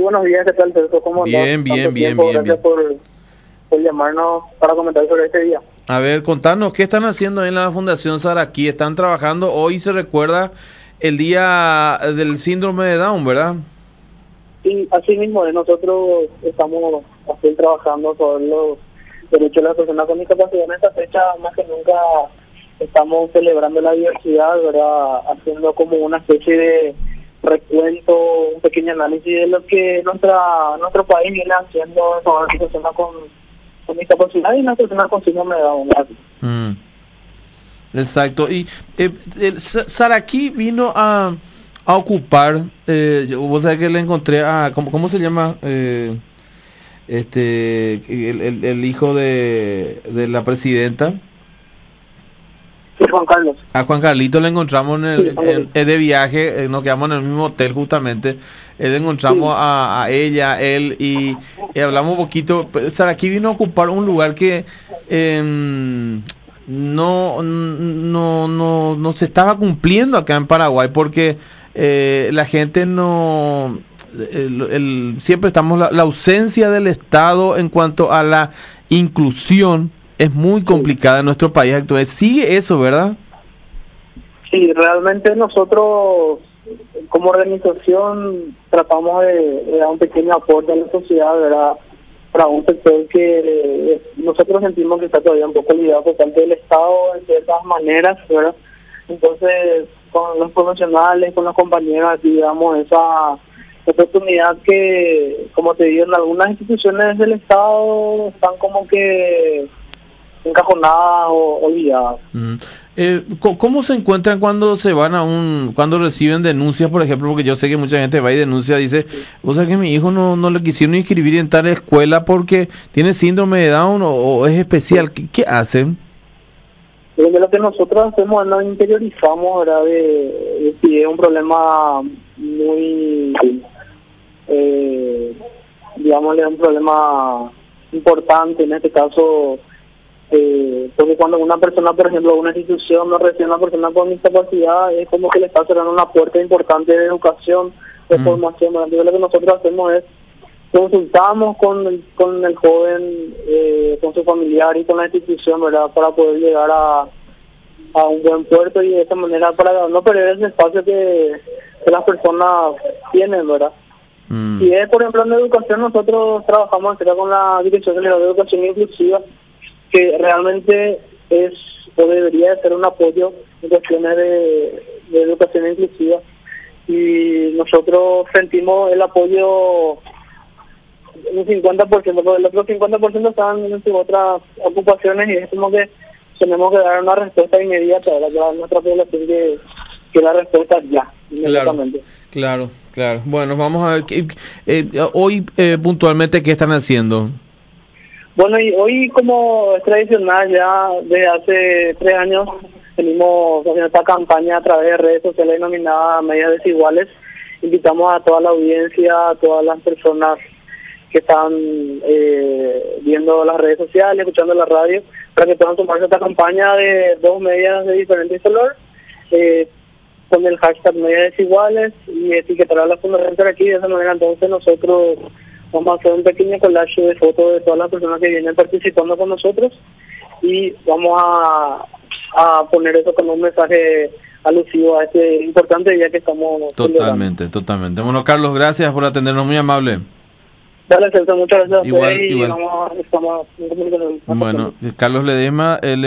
buenos días, ¿qué tal, Celso? ¿Cómo andás? Bien, bien, bien, Tiempo, bien, gracias bien. por llamarnos para comentar sobre este día. A ver, contanos, ¿qué están haciendo en la Fundación Saraquí? Están trabajando, hoy se recuerda el día del síndrome de Down, ¿verdad? Y así mismo, nosotros estamos así trabajando sobre los derechos de las personas con discapacidad. En esta fecha, más que nunca, estamos celebrando la diversidad, ¿verdad? Haciendo como una especie de recuento, un pequeño análisis de lo que nuestro país viene haciendo en favor de las personas con discapacidad y las personas con síndrome de Down, ¿verdad? Exacto. Y Saraquí vino a ocupar, vos sabés que le encontré a, ¿cómo se llama? El hijo de la presidenta. Sí, Juan Carlos. A Juan Carlito le encontramos Sí, de viaje, nos quedamos en el mismo hotel justamente. Le encontramos sí. a ella, él, y hablamos un poquito. Saraquí vino a ocupar un lugar que no se estaba cumpliendo acá en Paraguay, porque la gente no... siempre estamos la ausencia del Estado en cuanto a la inclusión es muy complicada en nuestro país actual. Sigue eso, ¿verdad? Sí, realmente nosotros como organización tratamos de dar un pequeño aporte a la sociedad, ¿verdad? Para un sector que nosotros sentimos que está todavía un poco olvidado por parte del Estado en ciertas maneras, ¿verdad? Entonces, con los profesionales, con los compañeros, aquí damos esa oportunidad que, como te digo, en algunas instituciones del Estado están como que encajonadas o olvidadas. ¿Cómo se encuentran cuando se van cuando reciben denuncias, por ejemplo? Porque yo sé que mucha gente va y denuncia, dice, o sea que mi hijo no le quisieron inscribir en tal escuela porque tiene síndrome de Down o es especial. ¿Qué hacen? Lo que nosotros hacemos, nos interiorizamos, ¿verdad? De si es un problema muy, digámosle, un problema importante, en este caso, porque cuando una persona, por ejemplo, una institución no recibe a una persona con discapacidad, es como que le está cerrando una puerta importante de educación, de formación. Entonces, lo que nosotros hacemos es consultamos con el joven, con su familiar y con la institución, ¿verdad? Para poder llegar a un buen puerto y de esta manera para no perder ese espacio que las personas tienen, ¿verdad? Y es, por ejemplo, en la educación, nosotros trabajamos acá con la Dirección General de Educación Inclusiva, que realmente es o debería de ser un apoyo en cuestiones de educación inclusiva, y nosotros sentimos el apoyo un 50%, porque el otro 50% están en sus otras ocupaciones, y es como que tenemos que dar una respuesta inmediata a nuestra población, que la respuesta ya, inmediatamente. Claro. Bueno, vamos a ver, hoy puntualmente, ¿qué están haciendo? Bueno, y hoy, como es tradicional, ya desde hace 3 años venimos haciendo esta campaña a través de redes sociales denominada Medidas Desiguales. Invitamos a toda la audiencia, a todas las personas que están viendo las redes sociales, escuchando la radio, para que puedan tomarse esta campaña de 2 medidas de diferente color, con el hashtag Medidas Desiguales, y etiquetar a la Fundación Saraquí. De esa manera, entonces, nosotros vamos a hacer un pequeño collage de fotos de todas las personas que vienen participando con nosotros, y vamos a poner eso como un mensaje alusivo a este importante día que estamos Totalmente. Bueno, Carlos, gracias por atendernos, muy amable. Dale, Celso, muchas gracias a Igual. ustedes, y estamos Bueno, Carlos Ledesma,